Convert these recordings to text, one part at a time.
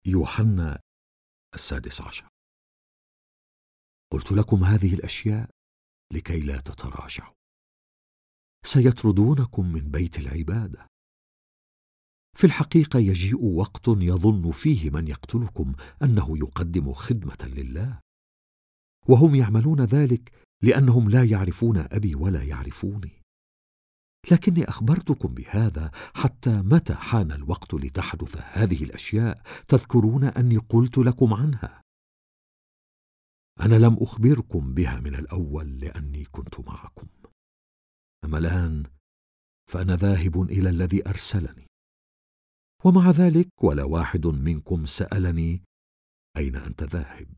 يوحنا 16. قلت لكم هذه الأشياء لكي لا تتراجعوا. سيطردونكم من بيت العبادة. في الحقيقة يجيء وقت يظن فيه من يقتلكم أنه يقدم خدمة لله، وهم يعملون ذلك لأنهم لا يعرفون أبي ولا يعرفوني. لكني أخبرتكم بهذا حتى متى حان الوقت لتحدث هذه الأشياء تذكرون أني قلت لكم عنها. أنا لم أخبركم بها من الأول لأني كنت معكم. أما الآن فأنا ذاهب إلى الذي أرسلني، ومع ذلك ولا واحد منكم سألني أين أنت ذاهب.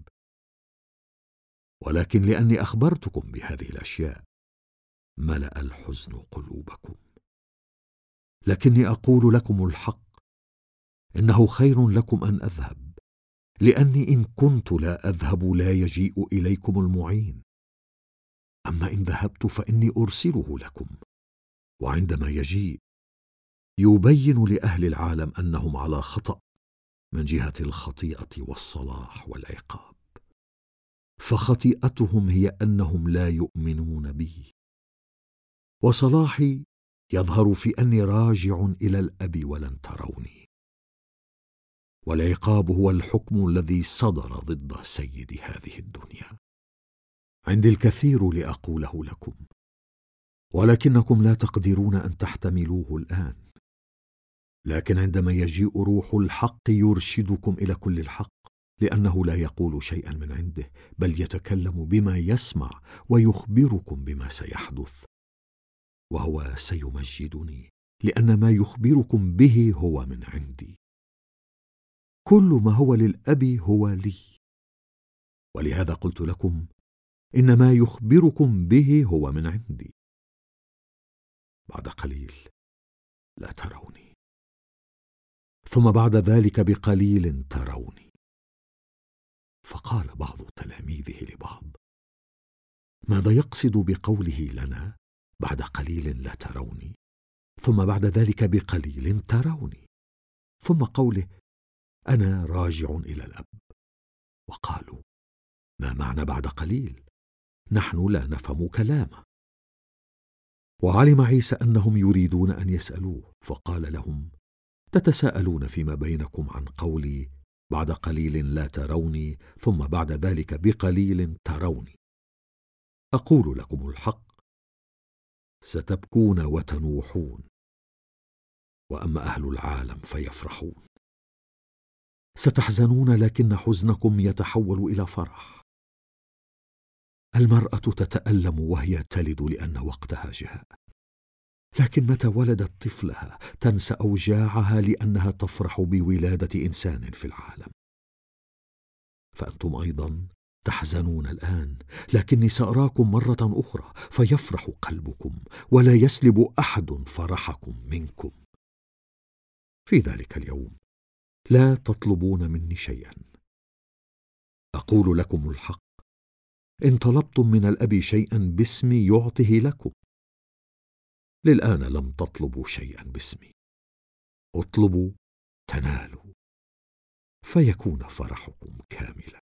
ولكن لأني أخبرتكم بهذه الأشياء ملأ الحزن قلوبكم. لكني أقول لكم الحق، إنه خير لكم أن أذهب، لأني إن كنت لا أذهب لا يجيء إليكم المعين. أما إن ذهبت فإني أرسله لكم، وعندما يجيء يبين لأهل العالم أنهم على خطأ من جهة الخطيئة والصلاح والعقاب. فخطيئتهم هي أنهم لا يؤمنون بي، وصلاحي يظهر في أني راجع إلى الأب ولن تروني. والعقاب هو الحكم الذي صدر ضد سيد هذه الدنيا. عندي الكثير لأقوله لكم، ولكنكم لا تقدرون أن تحتملوه الآن. لكن عندما يجيء روح الحق يرشدكم إلى كل الحق، لأنه لا يقول شيئا من عنده، بل يتكلم بما يسمع ويخبركم بما سيحدث. وهو سيمجدني، لأن ما يخبركم به هو من عندي. كل ما هو للأب هو لي، ولهذا قلت لكم إن ما يخبركم به هو من عندي. بعد قليل لا تروني، ثم بعد ذلك بقليل تروني. فقال بعض تلاميذه لبعض: ماذا يقصد بقوله لنا بعد قليل لا تروني، ثم بعد ذلك بقليل تروني، ثم قوله أنا راجع إلى الأب؟ وقالوا: ما معنى بعد قليل؟ نحن لا نفهم كلامه. وعلم عيسى أنهم يريدون أن يسألوه، فقال لهم: تتساءلون فيما بينكم عن قولي بعد قليل لا تروني ثم بعد ذلك بقليل تروني. أقول لكم الحق، ستبكون وتنوحون، وأما أهل العالم فيفرحون. ستحزنون، لكن حزنكم يتحول إلى فرح. المرأة تتألم وهي تلد لأن وقتها جاء، لكن متى ولدت طفلها تنسى أوجاعها لأنها تفرح بولادة إنسان في العالم. فأنتم أيضا تحزنون الآن، لكني سأراكم مرة أخرى فيفرح قلبكم، ولا يسلب أحد فرحكم منكم. في ذلك اليوم لا تطلبون مني شيئا. أقول لكم الحق، إن طلبتم من الأب شيئا باسمي يعطه لكم. للآن لم تطلبوا شيئا باسمي. اطلبوا تنالوا، فيكون فرحكم كاملا.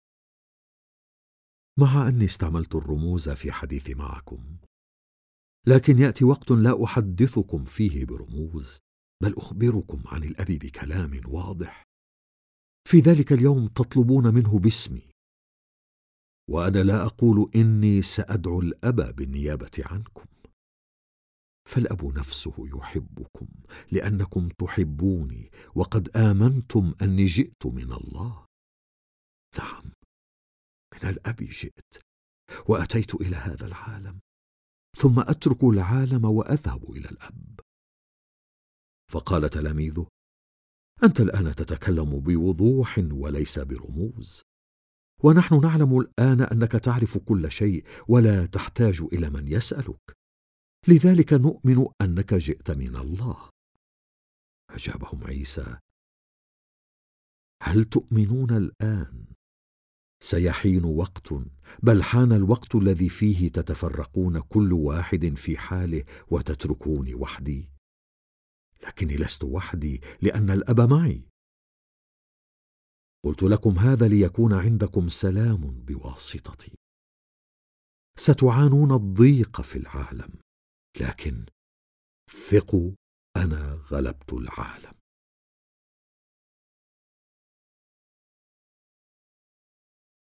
مع أني استعملت الرموز في حديثي معكم، لكن يأتي وقت لا أحدثكم فيه برموز، بل أخبركم عن الأب بكلام واضح. في ذلك اليوم تطلبون منه باسمي، وأنا لا أقول إني سأدعو الأب بالنيابة عنكم، فالأب نفسه يحبكم لأنكم تحبوني وقد آمنتم أني جئت من الله. نعم، من الأب جئت وأتيت إلى هذا العالم، ثم أترك العالم وأذهب إلى الأب. فقال تلاميذه: أنت الآن تتكلم بوضوح وليس برموز، ونحن نعلم الآن أنك تعرف كل شيء ولا تحتاج إلى من يسألك، لذلك نؤمن أنك جئت من الله. أجابهم عيسى: هل تؤمنون الآن؟ سيحين وقت، بل حان الوقت الذي فيه تتفرقون كل واحد في حاله وتتركوني وحدي. لكني لست وحدي، لأن الأب معي. قلت لكم هذا ليكون عندكم سلام بواسطتي. ستعانون الضيق في العالم، لكن ثقوا، أنا غلبت العالم.